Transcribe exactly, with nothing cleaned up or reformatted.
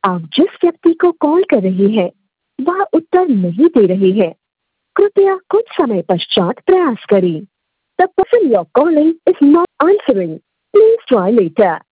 आप जिस व्यक्ति को कॉल कर रहे हैं वह उत्तर नहीं दे रहे हैं। कृपया कुछ समय पश्चात प्रयास करें। The person you're calling is not answering. Please try later.